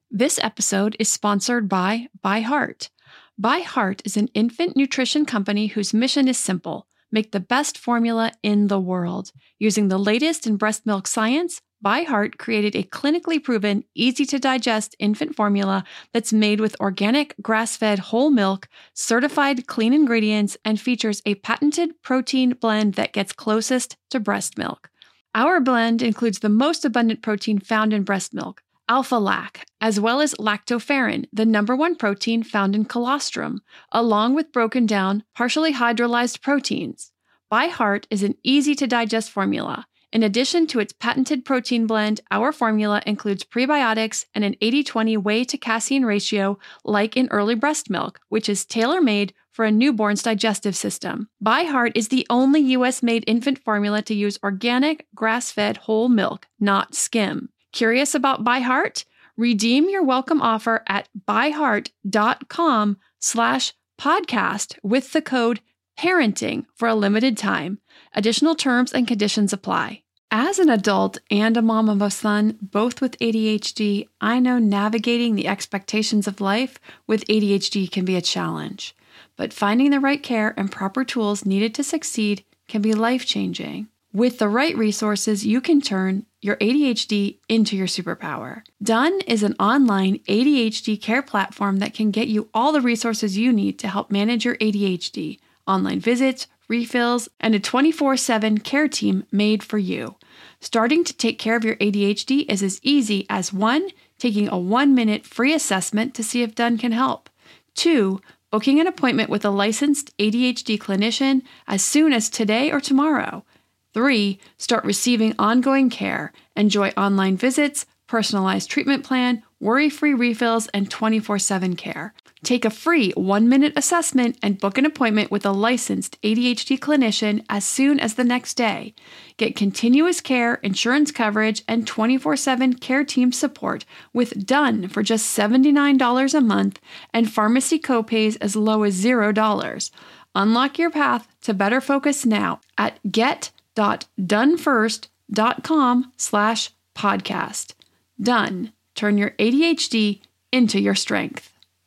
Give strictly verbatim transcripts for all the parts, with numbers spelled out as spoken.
This episode is sponsored by ByHeart. ByHeart is an infant nutrition company whose mission is simple: make the best formula in the world. Using the latest in breast milk science, ByHeart created a clinically proven, easy-to-digest infant formula that's made with organic, grass-fed whole milk, certified clean ingredients, and features a patented protein blend that gets closest to breast milk. Our blend includes the most abundant protein found in breast milk, alpha-lac, as well as lactoferrin, the number one protein found in colostrum, along with broken down, partially hydrolyzed proteins. ByHeart is an easy-to-digest formula. In addition to its patented protein blend, our formula includes prebiotics and an eighty twenty whey to casein ratio like in early breast milk, which is tailor-made for a newborn's digestive system. ByHeart is the only U S-made infant formula to use organic, grass-fed whole milk, not skim. Curious about ByHeart? Redeem your welcome offer at byheart.com slash podcast with the code parenting for a limited time. Additional terms and conditions apply. As an adult and a mom of a son, both with A D H D, I know navigating the expectations of life with A D H D can be a challenge. But finding the right care and proper tools needed to succeed can be life-changing. With the right resources, you can turn your A D H D into your superpower. Done is an online A D H D care platform that can get you all the resources you need to help manage your A D H D. Online visits, refills, and a twenty-four seven care team made for you. Starting to take care of your A D H D is as easy as one, taking a one-minute free assessment to see if Done can help. Two, booking an appointment with a licensed A D H D clinician as soon as today or tomorrow. Three, start receiving ongoing care. Enjoy online visits, personalized treatment plan, worry-free refills, and twenty-four seven care. Take a free one-minute assessment and book an appointment with a licensed A D H D clinician as soon as the next day. Get continuous care, insurance coverage, and twenty-four seven care team support with Done for just seventy-nine dollars a month and pharmacy copays as low as zero dollars. Unlock your path to better focus now at get.donefirst.com slash podcast. Done. Turn your A D H D into your strength.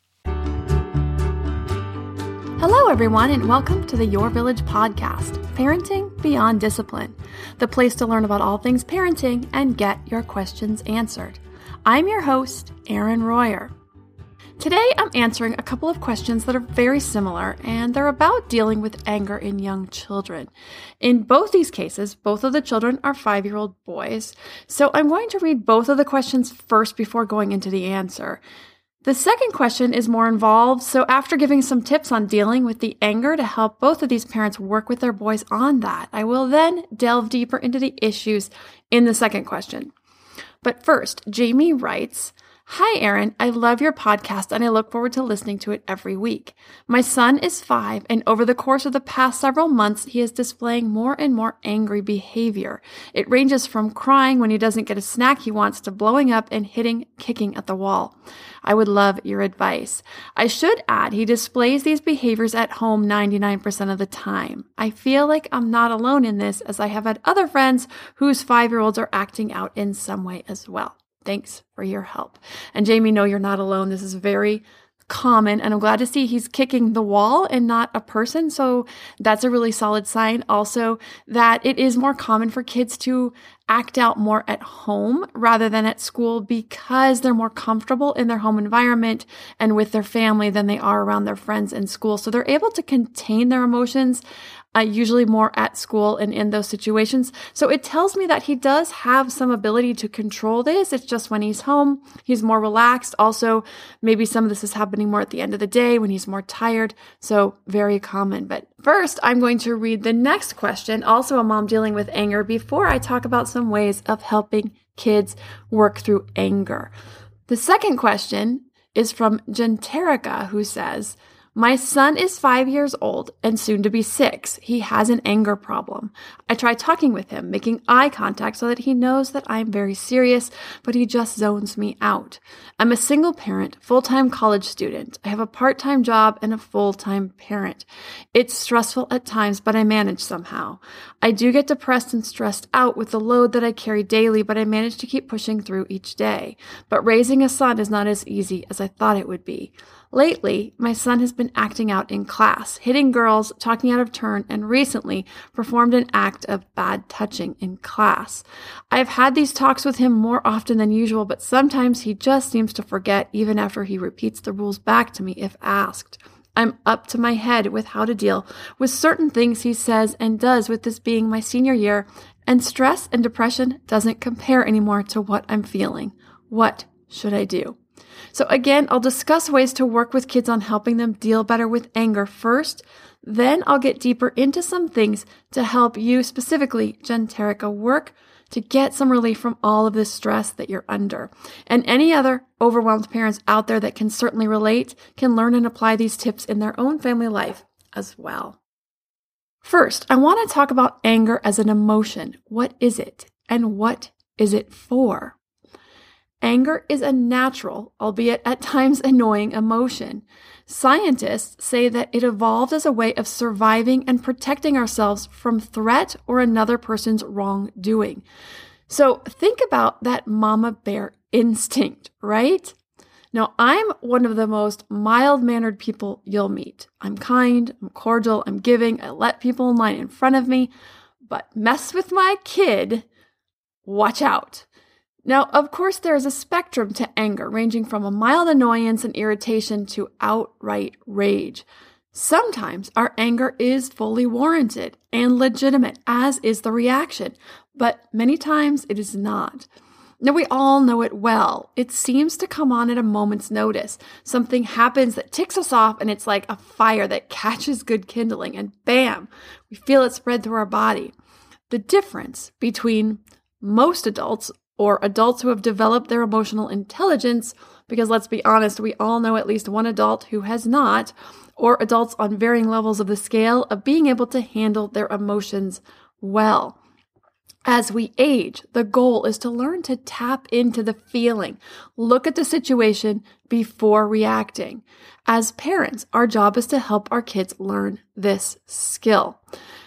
Hello, everyone, and welcome to the Your Village podcast, Parenting Beyond Discipline, the place to learn about all things parenting and get your questions answered. I'm your host, Erin Royer. Today, I'm answering a couple of questions that are very similar, and they're about dealing with anger in young children. In both these cases, both of the children are five-year-old boys, so I'm going to read both of the questions first before going into the answer. The second question is more involved, so after giving some tips on dealing with the anger to help both of these parents work with their boys on that, I will then delve deeper into the issues in the second question. But first, Jamie writes, "Hi, Erin. I love your podcast and I look forward to listening to it every week. My son is five, and over the course of the past several months, he is displaying more and more angry behavior. It ranges from crying when he doesn't get a snack he wants to blowing up and hitting, kicking at the wall. I would love your advice. I should add, he displays these behaviors at home ninety-nine percent of the time. I feel like I'm not alone in this, as I have had other friends whose five-year-olds are acting out in some way as well. Thanks for your help." And Jamie, no, you're not alone. This is very common, and I'm glad to see he's kicking the wall and not a person. So that's a really solid sign. Also, that it is more common for kids to act out more at home rather than at school because they're more comfortable in their home environment and with their family than they are around their friends in school. So they're able to contain their emotions Uh, usually more at school and in those situations. So it tells me that he does have some ability to control this. It's just when he's home, he's more relaxed. Also, maybe some of this is happening more at the end of the day when he's more tired. So very common. But first, I'm going to read the next question, also a mom dealing with anger, before I talk about some ways of helping kids work through anger. The second question is from Genterica, who says, My son is five years old and soon to be six. He has an anger problem. I try talking with him, making eye contact so that he knows that I'm very serious, but he just zones me out. I'm a single parent, full-time college student. I have a part-time job and a full-time parent. It's stressful at times, but I manage somehow. I do get depressed and stressed out with the load that I carry daily, but I manage to keep pushing through each day. But raising a son is not as easy as I thought it would be. Lately, my son has been acting out in class, hitting girls, talking out of turn, and recently performed an act of bad touching in class. I've had these talks with him more often than usual, but sometimes he just seems to forget even after he repeats the rules back to me if asked. I'm up to my head with how to deal with certain things he says and does with this being my senior year, and stress and depression doesn't compare anymore to what I'm feeling. What should I do? So again, I'll discuss ways to work with kids on helping them deal better with anger first. Then I'll get deeper into some things to help you, specifically, Jen Terica, work to get some relief from all of this stress that you're under. And any other overwhelmed parents out there that can certainly relate can learn and apply these tips in their own family life as well. First, I want to talk about anger as an emotion. What is it? And what is it for? Anger is a natural, albeit at times annoying, emotion. Scientists say that it evolved as a way of surviving and protecting ourselves from threat or another person's wrongdoing. So think about that mama bear instinct, right? Now, I'm one of the most mild-mannered people you'll meet. I'm kind, I'm cordial, I'm giving, I let people in line in front of me, but mess with my kid, watch out. Now, of course, there is a spectrum to anger, ranging from a mild annoyance and irritation to outright rage. Sometimes our anger is fully warranted and legitimate, as is the reaction, but many times it is not. Now, we all know it well. It seems to come on at a moment's notice. Something happens that ticks us off, and it's like a fire that catches good kindling, and bam, we feel it spread through our body. The difference between most adults or adults who have developed their emotional intelligence, because let's be honest, we all know at least one adult who has not, or adults on varying levels of the scale of being able to handle their emotions well. As we age, the goal is to learn to tap into the feeling, look at the situation before reacting. As parents, our job is to help our kids learn this skill.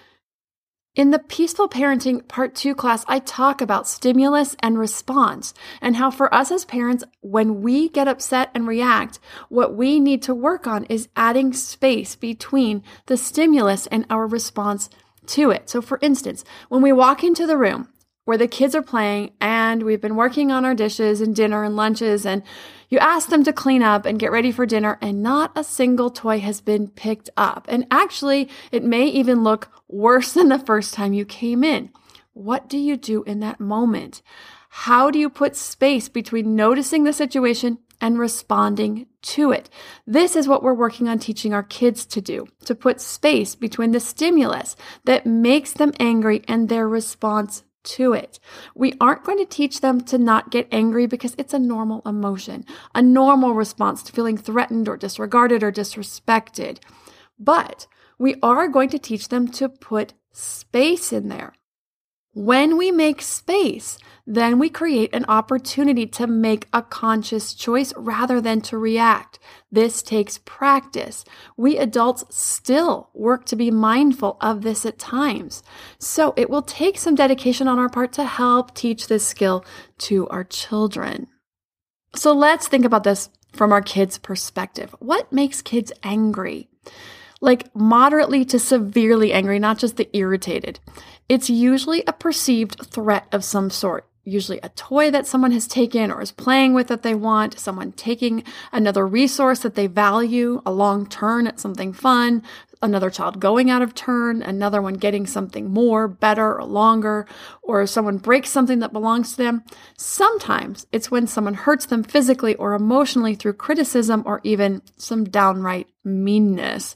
In the Peaceful Parenting Part two class, I talk about stimulus and response and how for us as parents, when we get upset and react, what we need to work on is adding space between the stimulus and our response to it. So for instance, when we walk into the room where the kids are playing and we've been working on our dishes and dinner and lunches, and you ask them to clean up and get ready for dinner, and not a single toy has been picked up. And actually, it may even look worse than the first time you came in. What do you do in that moment? How do you put space between noticing the situation and responding to it? This is what we're working on teaching our kids to do, to put space between the stimulus that makes them angry and their response to it. We aren't going to teach them to not get angry because it's a normal emotion, a normal response to feeling threatened or disregarded or disrespected. But we are going to teach them to put space in there. When we make space, then we create an opportunity to make a conscious choice rather than to react. This takes practice. We adults still work to be mindful of this at times. So it will take some dedication on our part to help teach this skill to our children. So let's think about this from our kids' perspective. What makes kids angry? Like moderately to severely angry, not just the irritated. It's usually a perceived threat of some sort, usually a toy that someone has taken or is playing with that they want, someone taking another resource that they value, a long turn at something fun, another child going out of turn, another one getting something more, better, or longer, or someone breaks something that belongs to them. Sometimes it's when someone hurts them physically or emotionally through criticism or even some downright meanness.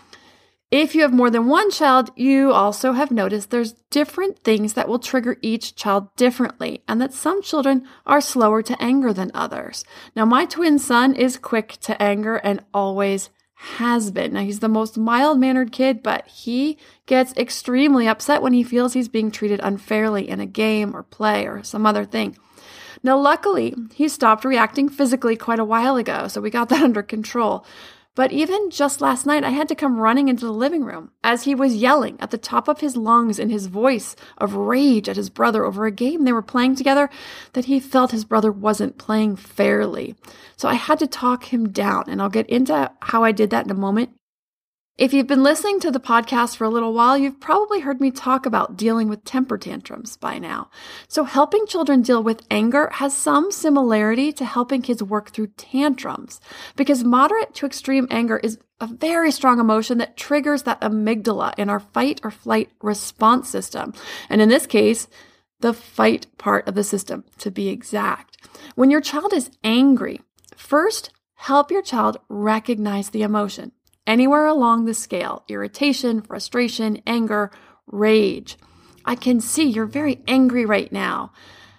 If you have more than one child, you also have noticed there's different things that will trigger each child differently, and that some children are slower to anger than others. Now, my twin son is quick to anger and always has been. Now, he's the most mild-mannered kid, but he gets extremely upset when he feels he's being treated unfairly in a game or play or some other thing. Now, luckily, he stopped reacting physically quite a while ago, so we got that under control. But even just last night, I had to come running into the living room as he was yelling at the top of his lungs in his voice of rage at his brother over a game they were playing together that he felt his brother wasn't playing fairly. So I had to talk him down, and I'll get into how I did that in a moment. If you've been listening to the podcast for a little while, you've probably heard me talk about dealing with temper tantrums by now. So helping children deal with anger has some similarity to helping kids work through tantrums, because moderate to extreme anger is a very strong emotion that triggers that amygdala in our fight or flight response system. And in this case, the fight part of the system, to be exact. When your child is angry, first, help your child recognize the emotion. Anywhere along the scale, irritation, frustration, anger, rage. I can see you're very angry right now.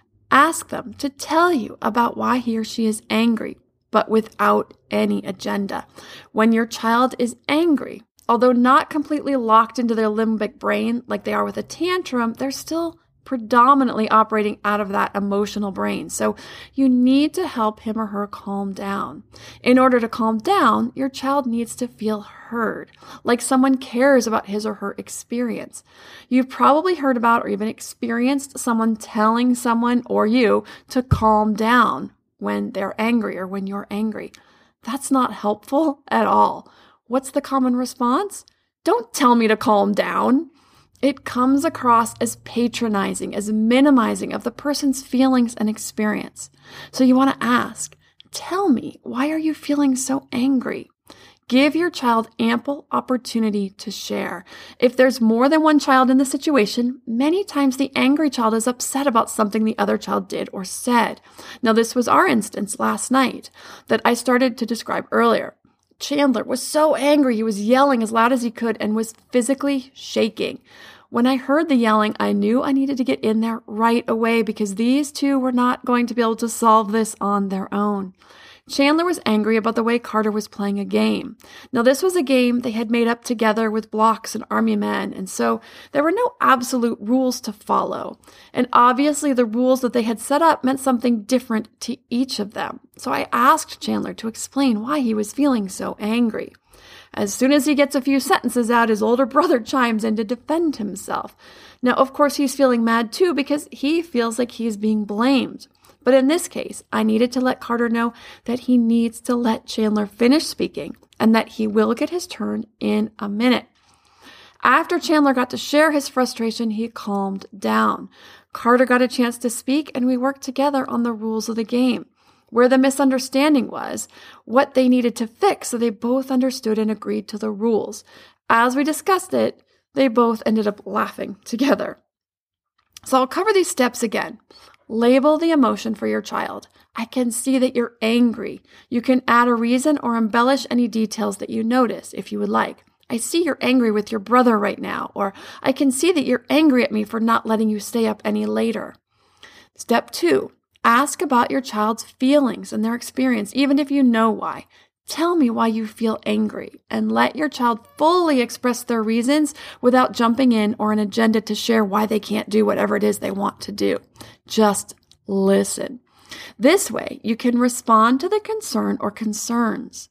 Ask them to tell you about why he or she is angry, but without any agenda. When your child is angry, although not completely locked into their limbic brain like they are with a tantrum, they're still predominantly operating out of that emotional brain. So you need to help him or her calm down. In order to calm down, your child needs to feel heard, like someone cares about his or her experience. You've probably heard about or even experienced someone telling someone or you to calm down when they're angry or when you're angry. That's not helpful at all. What's the common response? Don't tell me to calm down. It comes across as patronizing, as minimizing of the person's feelings and experience. So you want to ask, tell me, why are you feeling so angry? Give your child ample opportunity to share. If there's more than one child in the situation, many times the angry child is upset about something the other child did or said. Now, this was our instance last night that I started to describe earlier. Chandler was so angry, he was yelling as loud as he could and was physically shaking. When I heard the yelling, I knew I needed to get in there right away because these two were not going to be able to solve this on their own. Chandler was angry about the way Carter was playing a game. Now, this was a game they had made up together with blocks and army men, and so there were no absolute rules to follow. And obviously, the rules that they had set up meant something different to each of them. So I asked Chandler to explain why he was feeling so angry. As soon as he gets a few sentences out, his older brother chimes in to defend himself. Now, of course, he's feeling mad too because he feels like he's being blamed. But in this case, I needed to let Carter know that he needs to let Chandler finish speaking and that he will get his turn in a minute. After Chandler got to share his frustration, he calmed down. Carter got a chance to speak, and we worked together on the rules of the game, where the misunderstanding was, what they needed to fix so they both understood and agreed to the rules. As we discussed it, they both ended up laughing together. So I'll cover these steps again. Label the emotion for your child. I can see that you're angry. You can add a reason or embellish any details that you notice if you would like. I see you're angry with your brother right now, or I can see that you're angry at me for not letting you stay up any later. Step two, ask about your child's feelings and their experience, even if you know why. Tell me why you feel angry and let your child fully express their reasons without jumping in or an agenda to share why they can't do whatever it is they want to do. Just listen. This way, you can respond to the concern or concerns.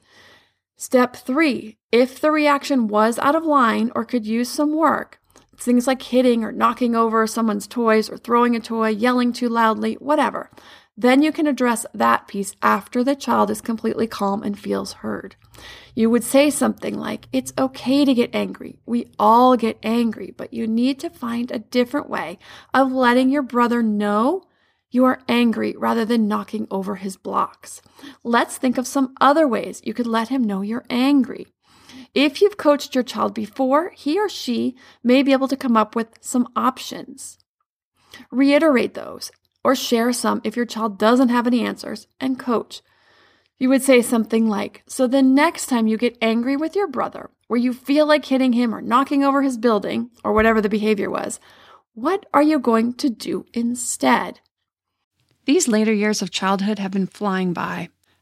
Step three, if the reaction was out of line or could use some work, things like hitting or knocking over someone's toys or throwing a toy, yelling too loudly, whatever. Then you can address that piece after the child is completely calm and feels heard. You would say something like, it's okay to get angry. We all get angry, but you need to find a different way of letting your brother know you are angry rather than knocking over his blocks. Let's think of some other ways you could let him know you're angry. If you've coached your child before, he or she may be able to come up with some options. Reiterate those or share some if your child doesn't have any answers and coach. You would say something like, so the next time you get angry with your brother, where you feel like hitting him or knocking over his building or whatever the behavior was, what are you going to do instead? These later years of childhood have been flying by.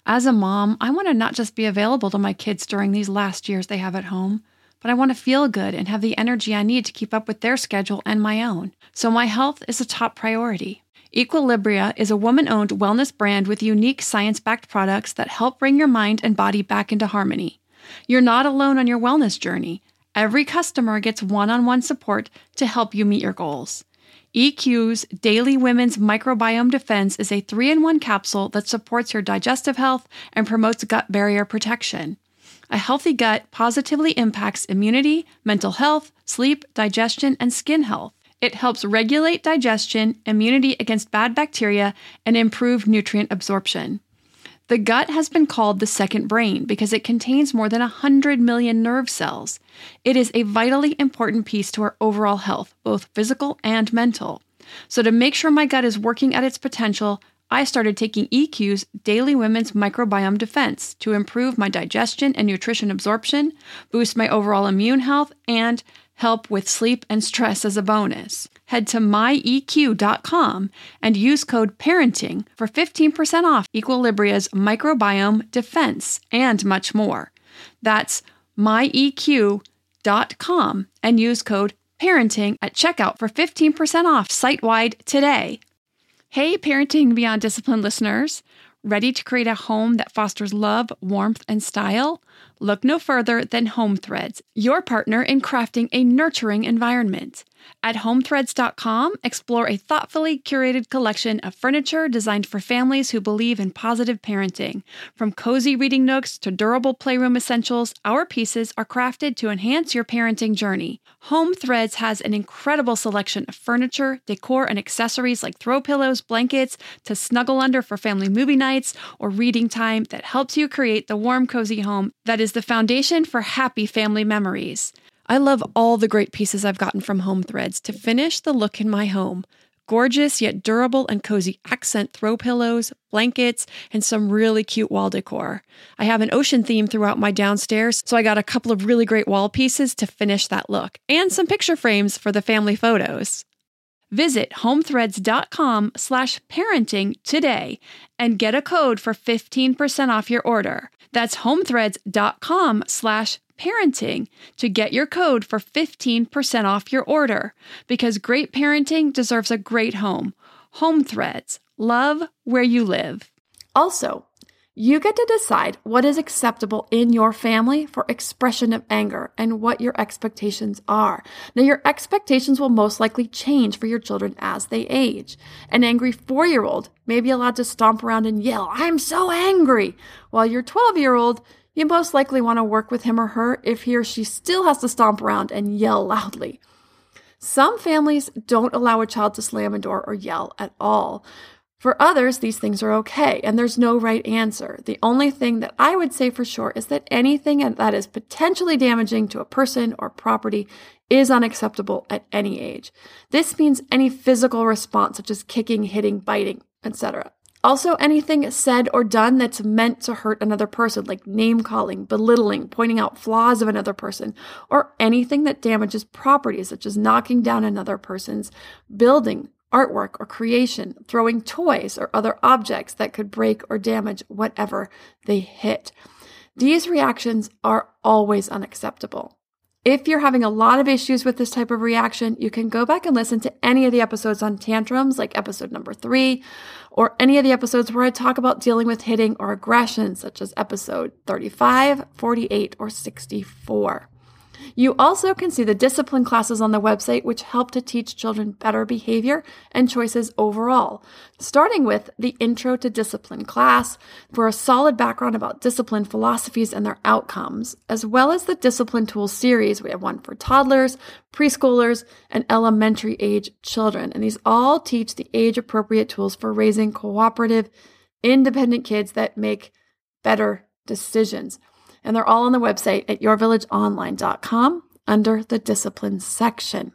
As a mom, I want to not just be available to my kids during these last years they have at home, but I want to feel good and have the energy I need to keep up with their schedule and my own. So my health is a top priority. Equilibria is a woman-owned wellness brand with unique science-backed products that help bring your mind and body back into harmony. You're not alone on your wellness journey. Every customer gets one-on-one support to help you meet your goals. E Q's Daily Women's Microbiome Defense is a three in one capsule that supports your digestive health and promotes gut barrier protection. A healthy gut positively impacts immunity, mental health, sleep, digestion, and skin health. It helps regulate digestion, immunity against bad bacteria, and improve nutrient absorption. The gut has been called the second brain because it contains more than one hundred million nerve cells. It is a vitally important piece to our overall health, both physical and mental. So to make sure my gut is working at its potential, I started taking E Q's Daily Women's Microbiome Defense to improve my digestion and nutrition absorption, boost my overall immune health, and help with sleep and stress as a bonus. Head to my E Q dot com and use code PARENTING for fifteen percent off Equilibria's Microbiome Defense and much more. That's my E Q dot com and use code PARENTING at checkout for fifteen percent off site-wide today. Hey, Parenting Beyond Discipline listeners. Ready to create a home that fosters love, warmth, and style? Look no further than Home Threads, your partner in crafting a nurturing environment. At home threads dot com, explore a thoughtfully curated collection of furniture designed for families who believe in positive parenting. From cozy reading nooks to durable playroom essentials, our pieces are crafted to enhance your parenting journey. Home Threads has an incredible selection of furniture, decor, and accessories like throw pillows, blankets, to snuggle under for family movie nights or reading time that helps you create the warm, cozy home that is the foundation for happy family memories. I love all the great pieces I've gotten from Home Threads to finish the look in my home. Gorgeous yet durable and cozy accent throw pillows, blankets, and some really cute wall decor. I have an ocean theme throughout my downstairs, so I got a couple of really great wall pieces to finish that look, and some picture frames for the family photos. Visit home threads dot com slash parenting today and get a code for fifteen percent off your order. That's home threads dot com slash parenting to get your code for fifteen percent off your order, because great parenting deserves a great home. Home Threads. Love where you live. Also, you get to decide what is acceptable in your family for expression of anger and what your expectations are. Now, your expectations will most likely change for your children as they age. An angry four-year-old may be allowed to stomp around and yell, "I'm so angry," while your twelve-year-old, you most likely want to work with him or her if he or she still has to stomp around and yell loudly. Some families don't allow a child to slam a door or yell at all. For others, these things are okay, and there's no right answer. The only thing that I would say for sure is that anything that is potentially damaging to a person or property is unacceptable at any age. This means any physical response, such as kicking, hitting, biting, et cetera. Also, anything said or done that's meant to hurt another person, like name-calling, belittling, pointing out flaws of another person, or anything that damages property, such as knocking down another person's building, artwork, or creation, throwing toys or other objects that could break or damage whatever they hit. These reactions are always unacceptable. If you're having a lot of issues with this type of reaction, you can go back and listen to any of the episodes on tantrums, like episode number three, or any of the episodes where I talk about dealing with hitting or aggression, such as episode thirty-five, forty-eight, or sixty-four. You also can see the discipline classes on the website, which help to teach children better behavior and choices overall, starting with the Intro to Discipline class for a solid background about discipline philosophies and their outcomes, as well as the Discipline Tools series. We have one for toddlers, preschoolers, and elementary age children, and these all teach the age-appropriate tools for raising cooperative, independent kids that make better decisions. And they're all on the website at your village online dot com under the discipline section.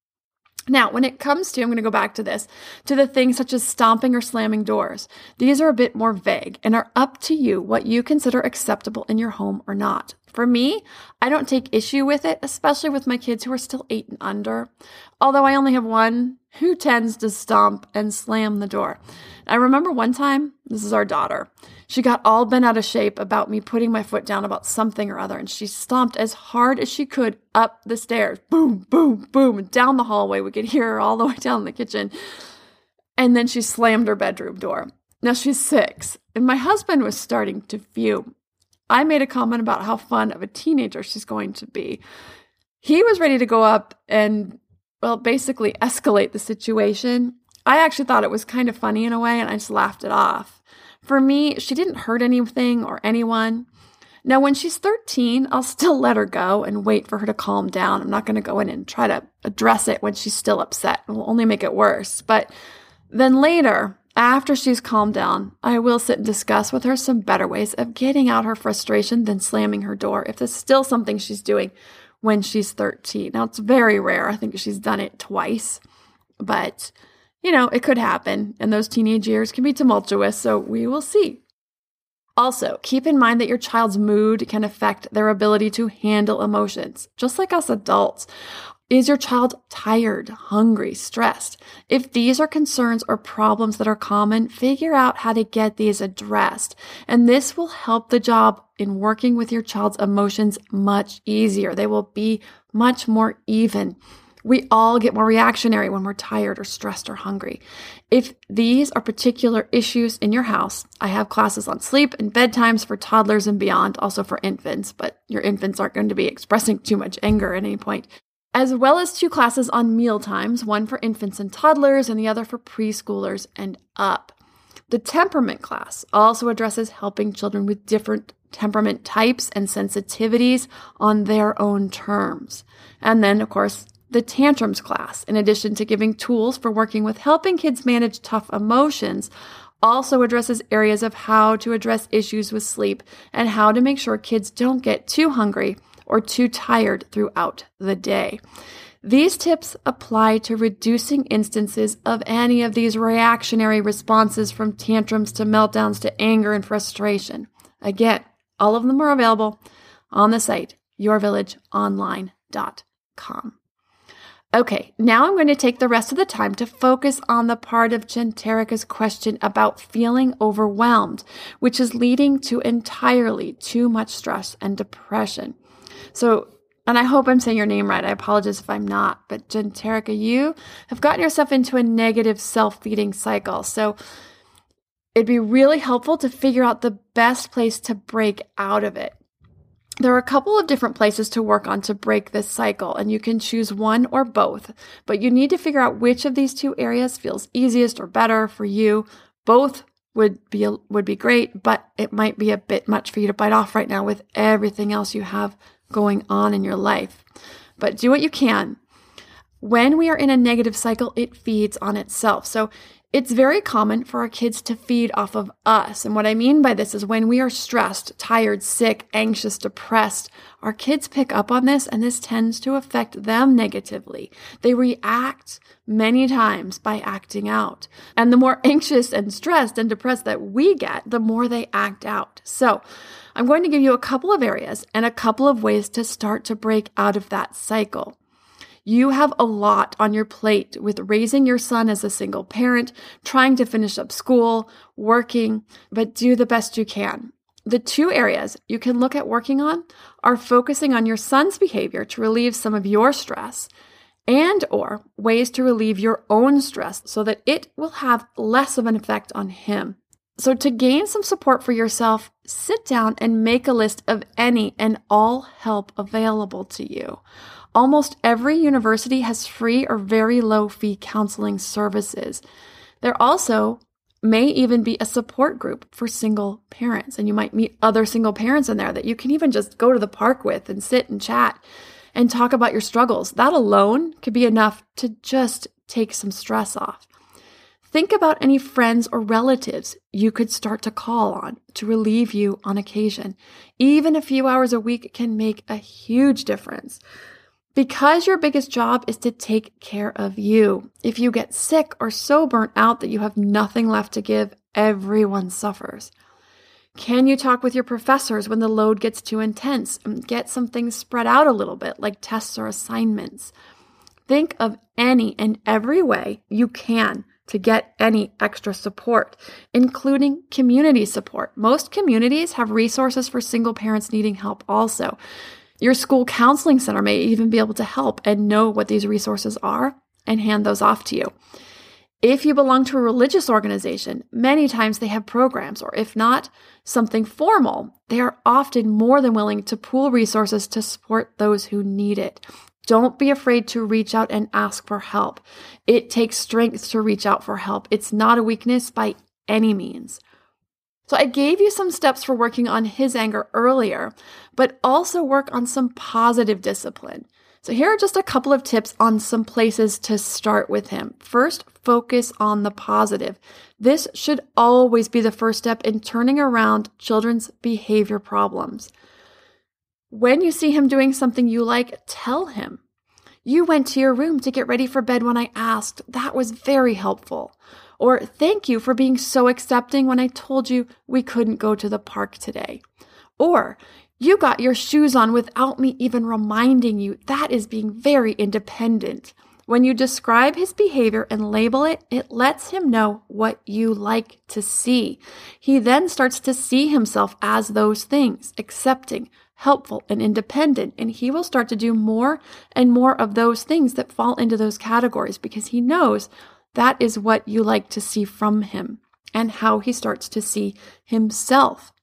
Now, when it comes to, I'm going to go back to this, to the things such as stomping or slamming doors, these are a bit more vague and are up to you what you consider acceptable in your home or not. For me, I don't take issue with it, especially with my kids who are still eight and under, although I only have one who tends to stomp and slam the door. I remember one time, this is our daughter, She got all bent out of shape about me putting my foot down about something or other, and she stomped as hard as she could up the stairs. Boom, boom, boom, and down the hallway. We could hear her all the way down in the kitchen. And then she slammed her bedroom door. Now she's six, and my husband was starting to fume. I made a comment about how fun of a teenager she's going to be. He was ready to go up and, well, basically escalate the situation. I actually thought it was kind of funny in a way, and I just laughed it off. For me, she didn't hurt anything or anyone. Now, when she's thirteen, I'll still let her go and wait for her to calm down. I'm not going to go in and try to address it when she's still upset. It will only make it worse. But then later, after she's calmed down, I will sit and discuss with her some better ways of getting out her frustration than slamming her door if there's still something she's doing when she's thirteen. Now, it's very rare. I think she's done it twice. But, you know, it could happen, and those teenage years can be tumultuous, so we will see. Also, keep in mind that your child's mood can affect their ability to handle emotions, just like us adults. Is your child tired, hungry, stressed? If these are concerns or problems that are common, figure out how to get these addressed. And this will help the job in working with your child's emotions much easier. They will be much more even. We all get more reactionary when we're tired or stressed or hungry. If these are particular issues in your house, I have classes on sleep and bedtimes for toddlers and beyond, also for infants, but your infants aren't going to be expressing too much anger at any point, as well as two classes on meal times, one for infants and toddlers and the other for preschoolers and up. The temperament class also addresses helping children with different temperament types and sensitivities on their own terms. And then, of course, the tantrums class, in addition to giving tools for working with helping kids manage tough emotions, also addresses areas of how to address issues with sleep and how to make sure kids don't get too hungry or too tired throughout the day. These tips apply to reducing instances of any of these reactionary responses, from tantrums to meltdowns to anger and frustration. Again, all of them are available on the site, your village online dot com. Okay, now I'm going to take the rest of the time to focus on the part of Genterica's question about feeling overwhelmed, which is leading to entirely too much stress and depression. So, and I hope I'm saying your name right. I apologize if I'm not. But Genterica, you have gotten yourself into a negative self-feeding cycle. So it'd be really helpful to figure out the best place to break out of it. There are a couple of different places to work on to break this cycle, and you can choose one or both. But you need to figure out which of these two areas feels easiest or better for you. Both would be would be great, but it might be a bit much for you to bite off right now with everything else you have going on in your life. But do what you can. When we are in a negative cycle, it feeds on itself. So it's very common for our kids to feed off of us. And what I mean by this is when we are stressed, tired, sick, anxious, depressed, our kids pick up on this, and this tends to affect them negatively. They react many times by acting out. And the more anxious and stressed and depressed that we get, the more they act out. So I'm going to give you a couple of areas and a couple of ways to start to break out of that cycle. You have a lot on your plate with raising your son as a single parent, trying to finish up school, working, but do the best you can. The two areas you can look at working on are focusing on your son's behavior to relieve some of your stress, and or ways to relieve your own stress so that it will have less of an effect on him. So to gain some support for yourself, sit down and make a list of any and all help available to you. Almost every university has free or very low fee counseling services. There also may even be a support group for single parents, and you might meet other single parents in there that you can even just go to the park with and sit and chat and talk about your struggles. That alone could be enough to just take some stress off. Think about any friends or relatives you could start to call on to relieve you on occasion. Even a few hours a week can make a huge difference. Because your biggest job is to take care of you. If you get sick or so burnt out that you have nothing left to give, everyone suffers. Can you talk with your professors when the load gets too intense and get some things spread out a little bit, like tests or assignments? Think of any and every way you can to get any extra support, including community support. Most communities have resources for single parents needing help also. Your school counseling center may even be able to help and know what these resources are and hand those off to you. If you belong to a religious organization, many times they have programs, or if not, something formal. They are often more than willing to pool resources to support those who need it. Don't be afraid to reach out and ask for help. It takes strength to reach out for help. It's not a weakness by any means. So I gave you some steps for working on his anger earlier, but also work on some positive discipline. So here are just a couple of tips on some places to start with him. First, focus on the positive. This should always be the first step in turning around children's behavior problems. When you see him doing something you like, tell him. You went to your room to get ready for bed when I asked. That was very helpful. Or thank you for being so accepting when I told you we couldn't go to the park today. Or you got your shoes on without me even reminding you. That is being very independent. When you describe his behavior and label it, it lets him know what you like to see. He then starts to see himself as those things, accepting, helpful, and independent, and he will start to do more and more of those things that fall into those categories because he knows that is what you like to see from him and how he starts to see himself.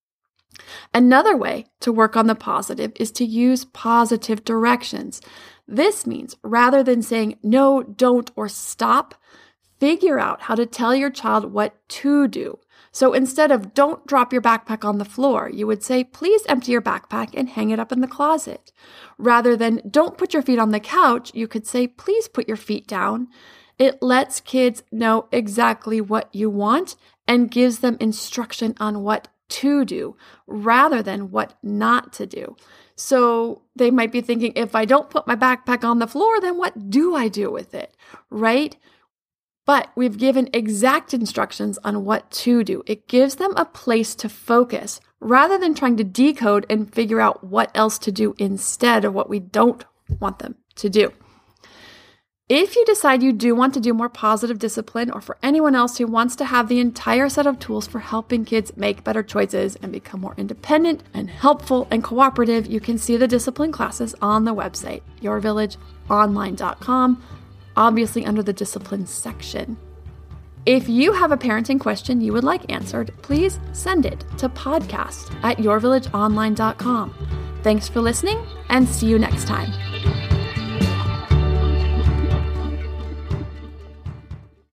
Another way to work on the positive is to use positive directions. This means rather than saying no, don't, or stop, figure out how to tell your child what to do. So instead of don't drop your backpack on the floor, you would say, please empty your backpack and hang it up in the closet. Rather than don't put your feet on the couch, you could say, please put your feet down. It lets kids know exactly what you want and gives them instruction on what to do rather than what not to do. So they might be thinking, if I don't put my backpack on the floor, then what do I do with it, right? But we've given exact instructions on what to do. It gives them a place to focus rather than trying to decode and figure out what else to do instead of what we don't want them to do. If you decide you do want to do more positive discipline, or for anyone else who wants to have the entire set of tools for helping kids make better choices and become more independent and helpful and cooperative, you can see the discipline classes on the website, your village online dot com, obviously under the discipline section. If you have a parenting question you would like answered, please send it to podcast at your village online dot com. Thanks for listening, and see you next time.